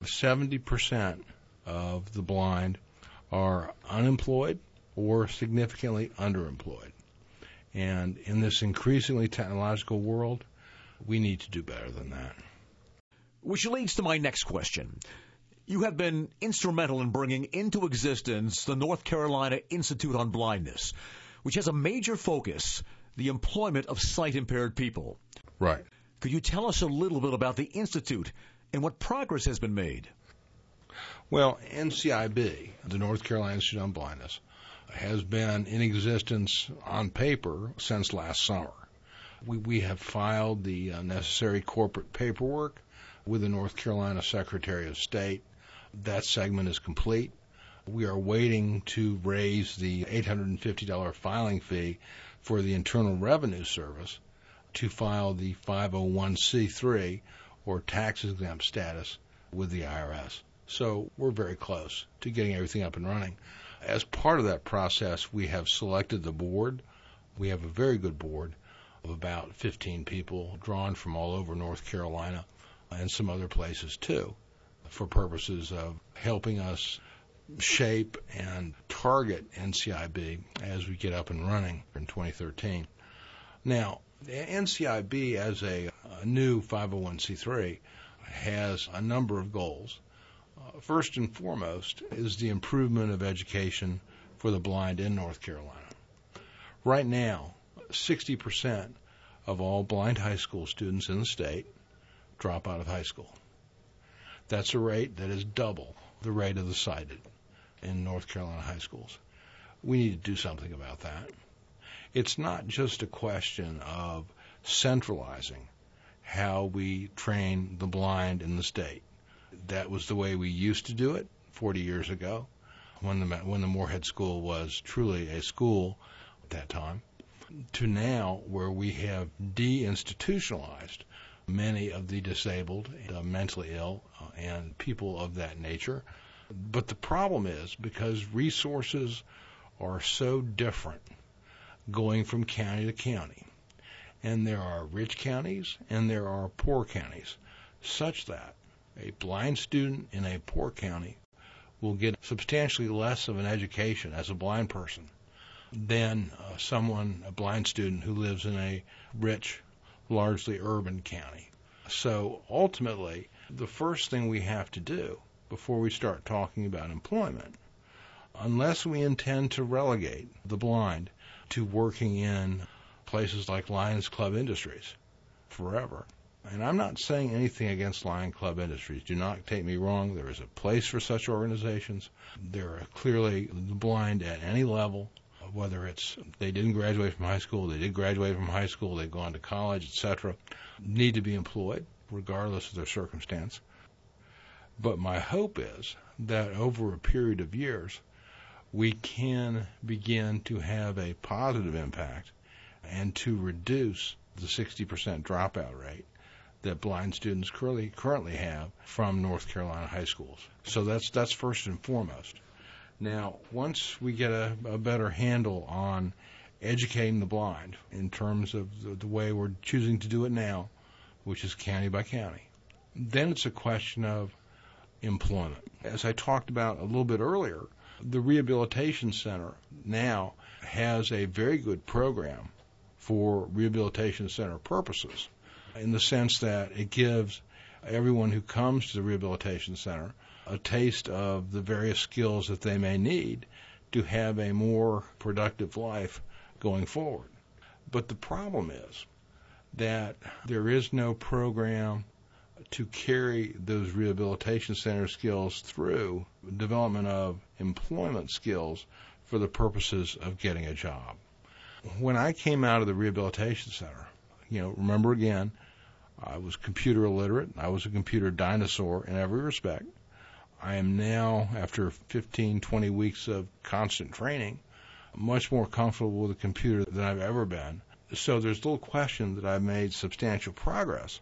70% of the blind are unemployed or significantly underemployed. And in this increasingly technological world, we need to do better than that. Which leads to my next question. You have been instrumental in bringing into existence the North Carolina Institute on Blindness, which has a major focus, the employment of sight-impaired people. Right. Could you tell us a little bit about the Institute and what progress has been made? Well, NCIB, the North Carolina Institute on Blindness, has been in existence on paper since last summer. We have filed the necessary corporate paperwork with the North Carolina Secretary of State. That segment is complete. We are waiting to raise the $850 filing fee for the Internal Revenue Service to file the 501c3 or tax-exempt status with the IRS. So we're very close to getting everything up and running. As part of that process, we have selected the board. We have a very good board of about 15 people drawn from all over North Carolina and some other places too, for purposes of helping us shape and target NCIB as we get up and running in 2013. Now, NCIB as a new 501c3 has a number of goals. First and foremost is the improvement of education for the blind in North Carolina. Right now, 60% of all blind high school students in the state drop out of high school. That's a rate that is double the rate of the sighted in North Carolina high schools. We need to do something about that. It's not just a question of centralizing how we train the blind in the state. That was the way we used to do it 40 years ago when the Moorhead School was truly a school at that time, to now where we have deinstitutionalized many of the disabled, mentally ill, and people of that nature. But the problem is, because resources are so different going from county to county, and there are rich counties and there are poor counties, such that a blind student in a poor county will get substantially less of an education as a blind person than a blind student who lives in a rich, largely urban county. So ultimately, the first thing we have to do before we start talking about employment, unless we intend to relegate the blind to working in places like Lions Club Industries forever. And I'm not saying anything against Lions Club Industries. Do not take me wrong. There is a place for such organizations. There are clearly the blind at any level, whether it's they didn't graduate from high school, they did graduate from high school, they've gone to college, etc., need to be employed regardless of their circumstance. But my hope is that over a period of years, we can begin to have a positive impact and to reduce the 60% dropout rate that blind students currently have from North Carolina high schools. So that's first and foremost. Now, once we get a better handle on educating the blind in terms of the way we're choosing to do it now, which is county by county, then it's a question of employment. As I talked about a little bit earlier, the Rehabilitation Center now has a very good program for Rehabilitation Center purposes, in the sense that it gives everyone who comes to the Rehabilitation Center a taste of the various skills that they may need to have a more productive life going forward. But the problem is that there is no program to carry those Rehabilitation Center skills through development of employment skills for the purposes of getting a job. When I came out of the Rehabilitation Center, remember again, I was computer illiterate. I was a computer dinosaur in every respect. I am now, after 15, 20 weeks of constant training, much more comfortable with a computer than I've ever been. So there's little question that I've made substantial progress.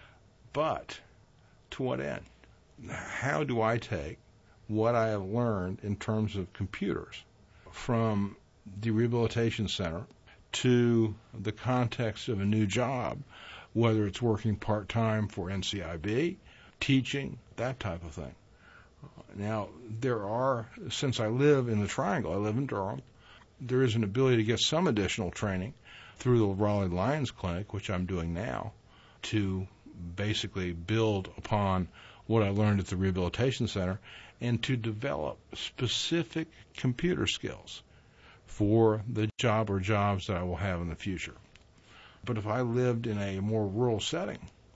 But to what end? How do I take what I have learned in terms of computers from the Rehabilitation Center to the context of a new job, whether it's working part-time for NCIB, teaching, that type of thing? Now, since I live in the Triangle, I live in Durham, there is an ability to get some additional training through the Raleigh Lions Clinic, which I'm doing now, to basically build upon what I learned at the Rehabilitation Center and to develop specific computer skills for the job or jobs that I will have in the future. But if I lived in a more rural setting,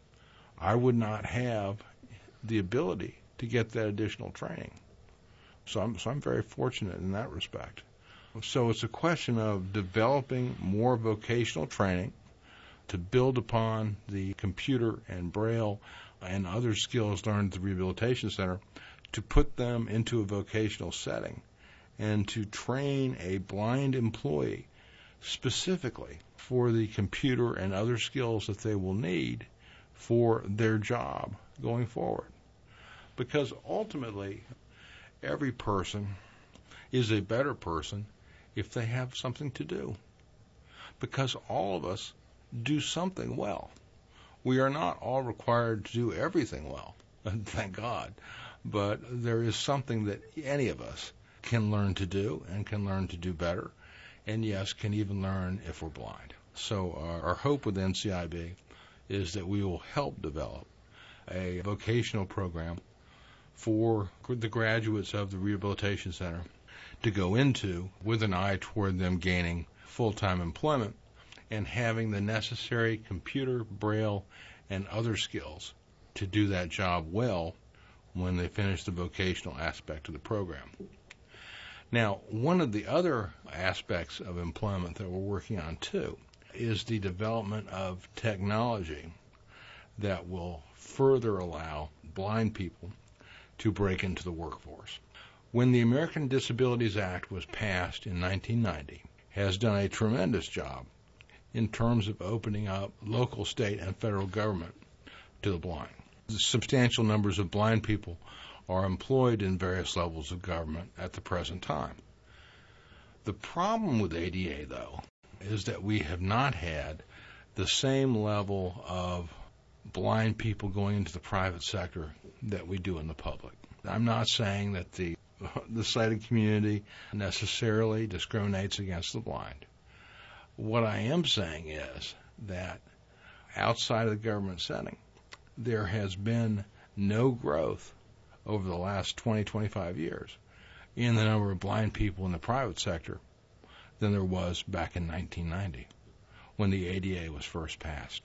I would not have the ability to get that additional training. So I'm very fortunate in that respect. So it's a question of developing more vocational training to build upon the computer and Braille and other skills learned at the Rehabilitation Center, to put them into a vocational setting and to train a blind employee specifically for the computer and other skills that they will need for their job going forward. Because ultimately, every person is a better person if they have something to do. Because all of us do something well. We are not all required to do everything well, thank God. But there is something that any of us can learn to do and can learn to do better, and yes, can even learn if we're blind. So our hope with NCIB is that we will help develop a vocational program for the graduates of the Rehabilitation Center to go into with an eye toward them gaining full-time employment and having the necessary computer, Braille, and other skills to do that job well when they finish the vocational aspect of the program. Now, one of the other aspects of employment that we're working on, too, is the development of technology that will further allow blind people to break into the workforce. When the American Disabilities Act was passed in 1990, has done a tremendous job in terms of opening up local, state, and federal government to the blind. Substantial numbers of blind people are employed in various levels of government at the present time. The problem with ADA, though, is that we have not had the same level of blind people going into the private sector that we do in the public. I'm not saying that the the sighted community necessarily discriminates against the blind. What I am saying is that outside of the government setting, there has been no growth over the last 20, 25 years in the number of blind people in the private sector than there was back in 1990 when the ADA was first passed.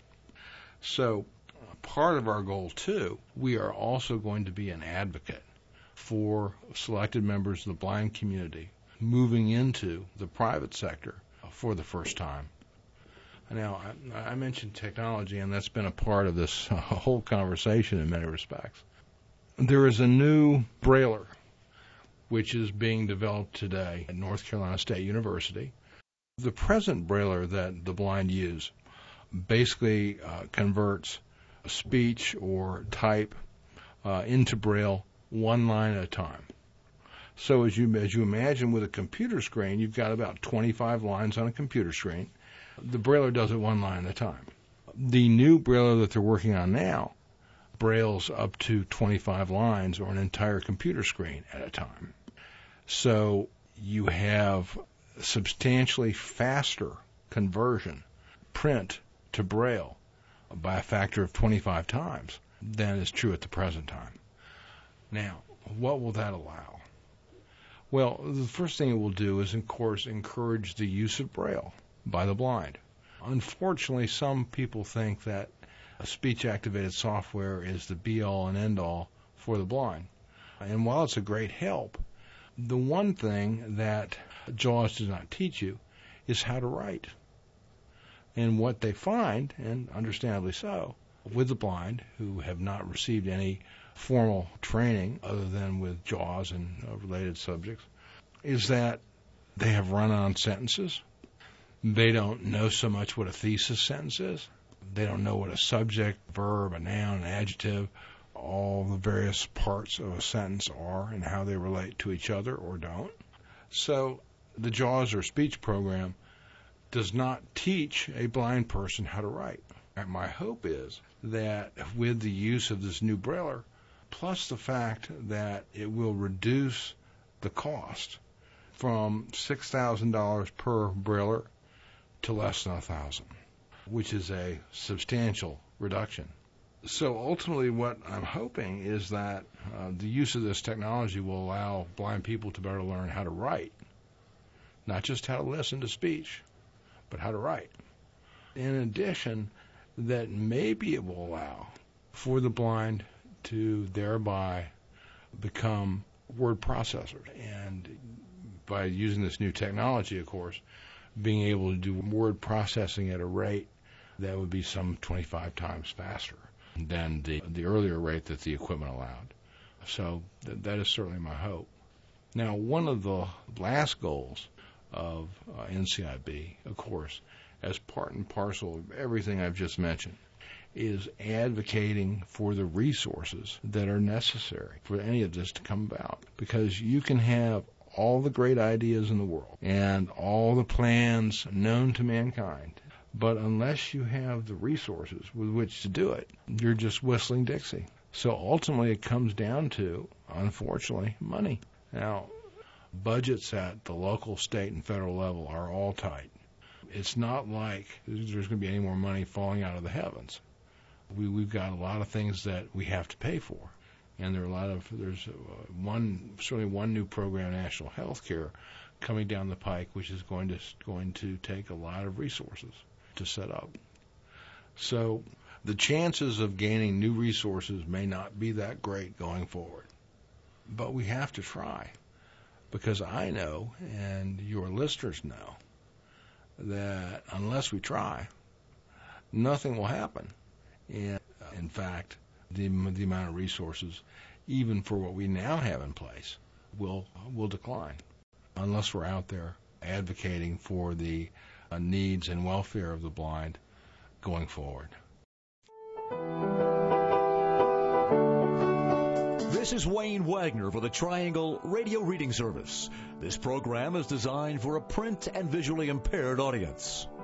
So part of our goal, too, we are also going to be an advocate for selected members of the blind community moving into the private sector for the first time. Now, I mentioned technology, and that's been a part of this whole conversation in many respects. There is a new brailler which is being developed today at North Carolina State University. The present brailler that the blind use basically converts speech or type into Braille one line at a time. So as you imagine with a computer screen, you've got about 25 lines on a computer screen. The brailler does it one line at a time. The new brailler that they're working on now brailles up to 25 lines or an entire computer screen at a time. So you have substantially faster conversion, print to Braille, by a factor of 25 times than is true at the present time. Now, what will that allow? Well, the first thing it will do is, of course, encourage the use of Braille by the blind. Unfortunately, some people think that speech-activated software is the be-all and end-all for the blind. And while it's a great help, the one thing that JAWS does not teach you is how to write. And what they find, and understandably so, with the blind who have not received any formal training other than with JAWS and related subjects, is that they have run-on sentences. They don't know so much what a thesis sentence is. They don't know what a subject, verb, a noun, an adjective, all the various parts of a sentence are and how they relate to each other or don't. So the JAWS or speech program does not teach a blind person how to write. And my hope is that with the use of this new brailler, plus the fact that it will reduce the cost from $6,000 per brailler to less than $1,000, which is a substantial reduction. So ultimately what I'm hoping is that the use of this technology will allow blind people to better learn how to write, not just how to listen to speech, but how to write. In addition, that maybe it will allow for the blind to thereby become word processors. And by using this new technology, of course, being able to do word processing at a rate that would be some 25 times faster than the earlier rate that the equipment allowed. So that is certainly my hope. Now, one of the last goals of NCIB, of course, as part and parcel of everything I've just mentioned, is advocating for the resources that are necessary for any of this to come about. Because you can have all the great ideas in the world and all the plans known to mankind, but unless you have the resources with which to do it, you're just whistling Dixie. So ultimately it comes down to, unfortunately, money. Now, budgets at the local, state, and federal level are all tight. It's not like there's going to be any more money falling out of the heavens. We've got a lot of things that we have to pay for. And there's certainly one new program, National Health Care, coming down the pike, which is going to take a lot of resources to set up. So the chances of gaining new resources may not be that great going forward. But we have to try, because I know, and your listeners know, that unless we try, nothing will happen. And in fact, the amount of resources, even for what we now have in place, will decline unless we're out there advocating for the needs and welfare of the blind going forward. This is Wayne Wagner for the Triangle Radio Reading Service. This program is designed for a print and visually impaired audience.